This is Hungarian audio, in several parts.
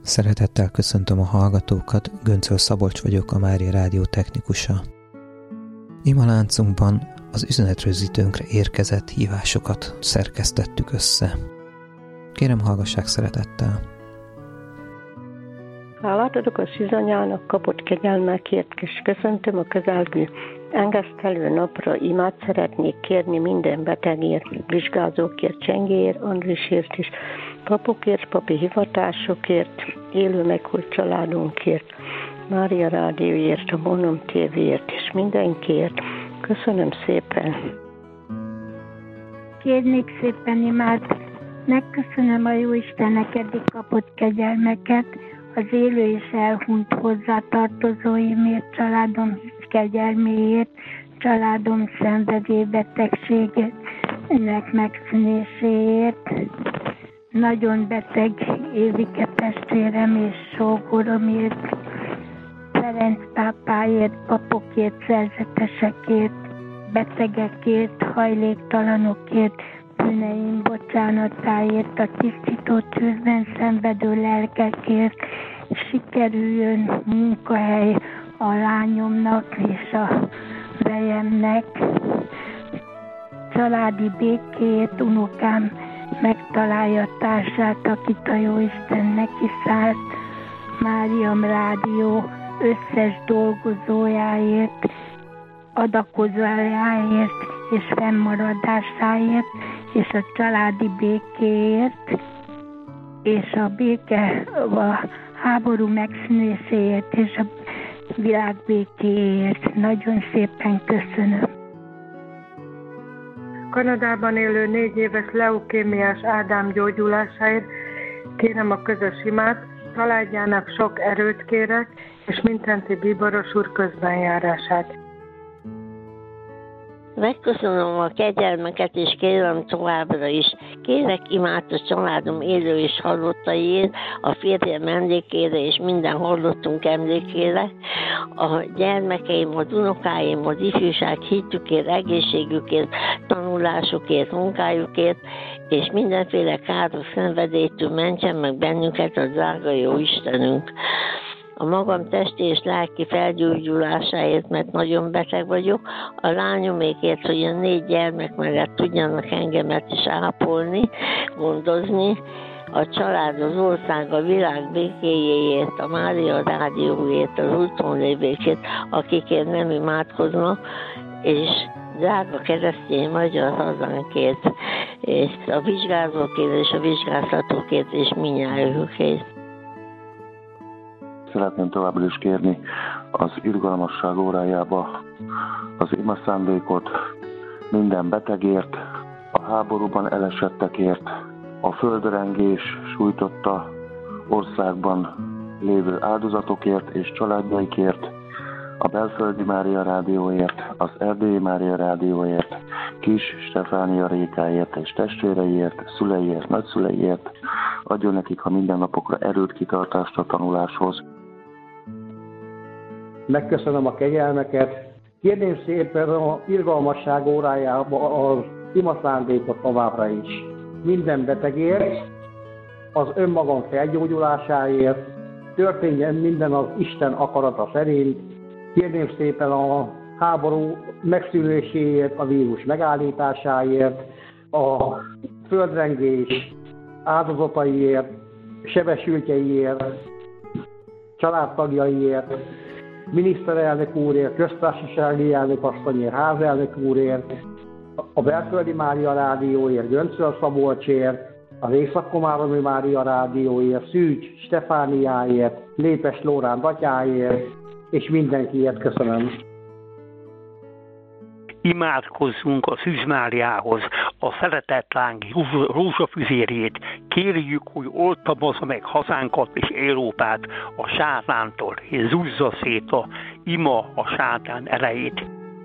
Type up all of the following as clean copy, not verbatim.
Szeretettel köszöntöm a hallgatókat, Göncöl Szabolcs vagyok, a Mária Rádió technikusa. Imaláncunkban az üzenetrögzítőnkre érkezett hívásokat szerkesztettük össze. Kérem, hallgassák szeretettel! Hálát adok a szűzanyának kapott kegyelmekért, és köszöntöm a közelgő engesztelő napra. Imát szeretnék kérni minden betegért, vizsgázókért, Csengéért, Andrisért és papokért, papi hivatásokért, élő meghalt családunkért, Mária Rádióért, a Monom TV-ért és mindenkiért. Köszönöm szépen! Kérnék szépen imát, megköszönöm a Jóistennek eddig kapott kegyelmeket, az élő és elhunyt hozzátartozóimért, családom kegyelméért, családom szenvedélybetegségének megszűnéséért, nagyon beteg Évike testvérem és sógoromért, Ferenc pápáért, papokért, szerzetesekért, betegekért, hajléktalanokért, bűneim bocsánatáért, a tisztító tűzben szenvedő lelkekért, sikerüljön munkahely a lányomnak és a fejemnek, családi békéért, unokám megtalálja társát, akit a Jóisten neki szánt, Mária Rádió összes dolgozójáért, adakozójáért és fennmaradásáért, és a családi békéért, és a háború megszűnéséért, és a világ békéért. Nagyon szépen köszönöm. Kanadában élő 4 éves leukémiás Ádám gyógyulásáért kérem a közös imát, családjának sok erőt kérek, és Minthenti Bíboros úr közbenjárását. Megköszönöm a kegyelmeket, és kérem továbbra is. Kérek imát a családom élő és halottaiért, a férjem emlékére és minden halottunk emlékére, a gyermekeim, az unokáim, az ifjúság hitükért, egészségükért, tanulásukért, munkájukért, és mindenféle káros szenvedélytől mentsen meg bennünket a drága jó Istenünk. A magam testi és lelki felgyógyulásáért, mert nagyon beteg vagyok, a lányomékért, hogy a 4 gyermek mellett tudjanak engemet is ápolni, gondozni, a család, az ország, a világ békéjéért, a Mária Rádióért, az úton lévőkért, akikért nem imádkoznak, és drága keresztény magyar hazánkért, és a vizsgázókért és a vizsgáztatókért és mindnyájukért. Szeretném továbbra is kérni az irgalmasság órájába az ima szándékot minden betegért, a háborúban elesettekért, a földrengés sújtotta országban lévő áldozatokért és családjaikért, a Belföldi Mária Rádióért, az Erdélyi Mária Rádióért, Kis Stefánia Rékáért és testvéreiért, szüleiért, nagyszüleiért, adjon nekik a mindennapokra erőt, kitartást a tanuláshoz. Megköszönöm a kegyelmeket. Kérném szépen a irgalmasság órájába az ima szándékot továbbra is. Minden betegért, az önmagam felgyógyulásáért, történjen minden az Isten akarata szerint. Kérném szépen a háború megszűnéséért, a vírus megállításáért, a földrengés áldozataiért, sebesültjeiért, családtagjaiért, miniszterelnök úrért, köztársasági elnök asszonyért, házelnök úrért, a Belföldi Mária Rádióért, Göncöl Szabolcsért, az Észak-Komáromi Mária Rádióért, Szűcs Stefániáért, Lépes Lóránd atyáért, és mindenkiért köszönöm. Imádkozzunk a Szűz Máriához, a szeretetláng rózsafüzérjét, kérjük, hogy oltalmazza meg hazánkat és Európát a sátántól, és zúzza szét a ima a sátán erejét.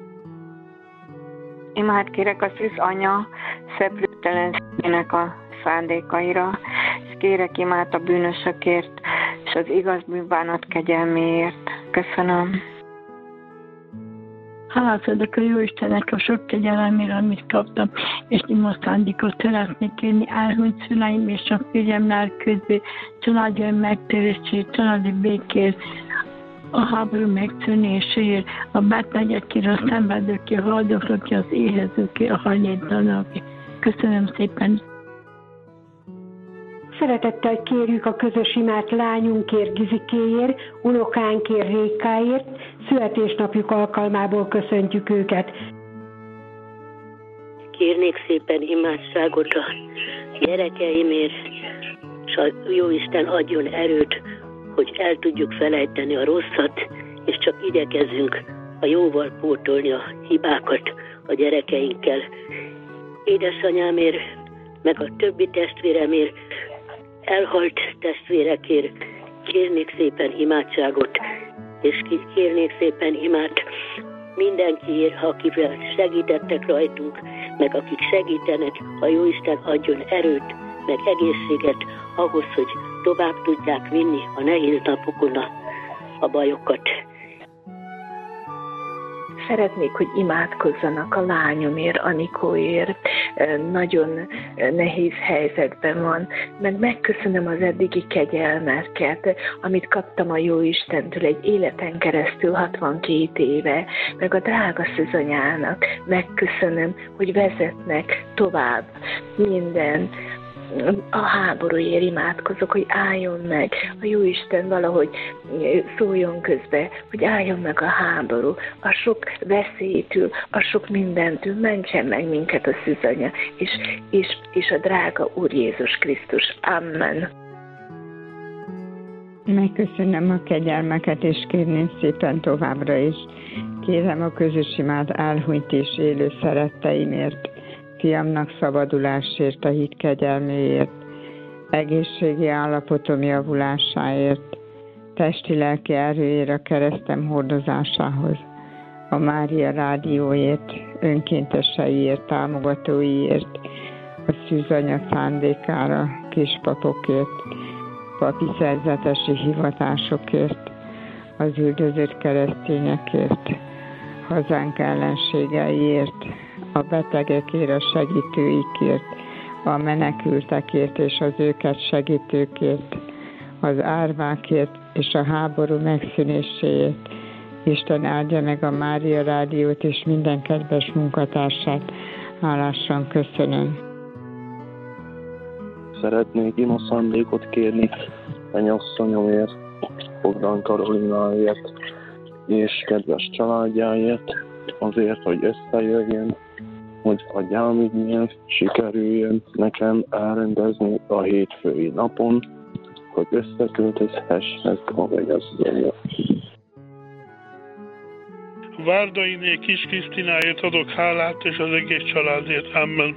Imát kérek a Szűz Anya szeplőtelenségének a szándékaira, és kérek imát a bűnösökért, és az igaz bűnbánat kegyelméért. Köszönöm. Hálát adok a Jóistennek a sok kegyelemért, amit kaptam, és most szándékot szeretnék kérni elhunyt szüleim és a férjemmel közé, családjaim megtérését, családi békét, a háború megszűnéséért, a betegekért, a szenvedőkért, a haldoklókért, az éhezőkért, a hajléktalanokért. Köszönöm szépen! Szeretettel kérjük a közös imát lányunkért, Gizikéért, unokánkért, Rékáért, születésnapjuk alkalmából köszöntjük őket. Kérnék szépen imádságot a gyerekeimért, és a Jóisten adjon erőt, hogy el tudjuk felejteni a rosszat, és csak igyekezzünk a jóval pótolni a hibákat a gyerekeinkkel. Édesanyámért, meg a többi testvéremért, elhalt testvérekért kérnék szépen imádságot, és kérnék szépen imát mindenkiért, akivel segítettek rajtunk, meg akik segítenek, a Jóisten adjon erőt, meg egészséget ahhoz, hogy tovább tudják vinni a nehéz napokon a bajokat. Szeretnék, hogy imádkozzanak a lányomért, Anikóért. Nagyon nehéz helyzetben van, meg megköszönöm az eddigi kegyelmeket, amit kaptam a Jóistentől egy életen keresztül 62 éve, meg a drága szűzanyának megköszönöm, hogy vezetnek tovább minden. A háborúért imádkozok, hogy álljon meg a Jóisten, valahogy szóljon közbe, hogy álljon meg a háború, a sok veszélytől, a sok mindentől, mentsen meg minket a szűzanya, és a drága Úr Jézus Krisztus. Amen. Megköszönöm a kegyelmeket, és kérném szépen továbbra is. Kérem a közös imát elhunyt és élő szeretteimért, fiamnak szabadulásért, a hit kegyelméért, egészségi állapotom javulásáért, testi-lelki erőért a keresztem hordozásához, a Mária rádióért, önkénteseiért, támogatóiért, a szűzanya szándékára, kispapokért, papi szerzetesi hivatásokért, az üldözött keresztényekért, hazánk ellenségeiért, a betegekért, a segítőikért, a menekültekért és az őket segítőkért, az árvákért és a háború megszűnéséért. Isten áldja meg a Mária Rádiót és minden kedves munkatársát. Hálásan köszönöm. Szeretnék ima szándékot kérni mennyasszonyomért, Bogdán Karolináért és kedves családjáért, azért, hogy összejöjjön, hogy a gyámügynél sikerüljön nekem elrendezni a hétfői napon, hogy összeköltözhessek a mennyasszonyra. Várdainé Kis Krisztináért adok hálát, és az egész családért. Amen.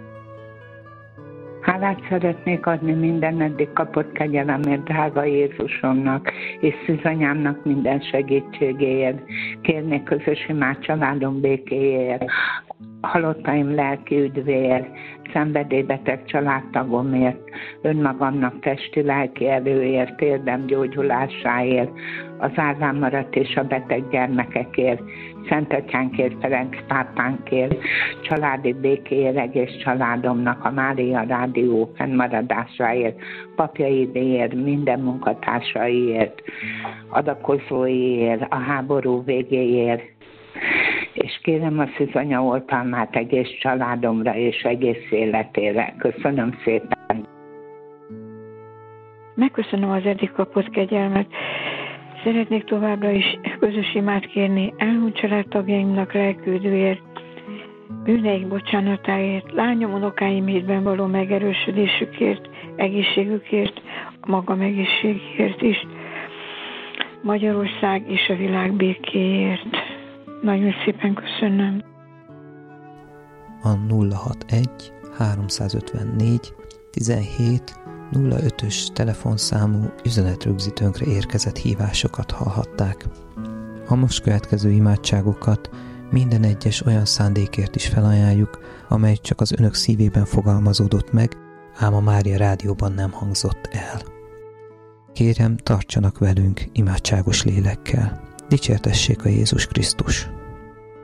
Hálát szeretnék adni minden eddig kapott kegyelemért, drága Jézusomnak, és szűzanyámnak minden segítségéért. Kérnék közös imát családom békéért, halottaim lelki üdvéért, szenvedélybeteg családtagomért, önmagamnak testi-lelki erőért, érdem gyógyulásáért, az árván maradt és a beteg gyermekekért, Szentatyánkért, Ferenc pápánkért, családi békéért, egész családomnak, a Mária Rádió fennmaradásáért, papjaiért, minden munkatársaiért, adakozóiért, a háború végéért, és kérem a szűzanya oltalmát egész családomra és egész életére. Köszönöm szépen. Megköszönöm az eddig kapott kegyelmet. Szeretnék továbbra is közös imát kérni elhunyt családtagjaimnak lelküldőért, bűneik bocsánatáért, lányom, unokáim hétben való megerősödésükért, egészségükért, a magam egészségért is, Magyarország és a világ békéért. Nagyon szépen köszönöm. A 061 354 17 05-ös telefonszámú üzenetrögzítőnkre érkezett hívásokat hallhatták. A most következő imádságokat minden egyes olyan szándékért is felajánljuk, amely csak az önök szívében fogalmazódott meg, ám a Mária Rádióban nem hangzott el. Kérem, tartsanak velünk imádságos lélekkel. Dicsértessék a Jézus Krisztus!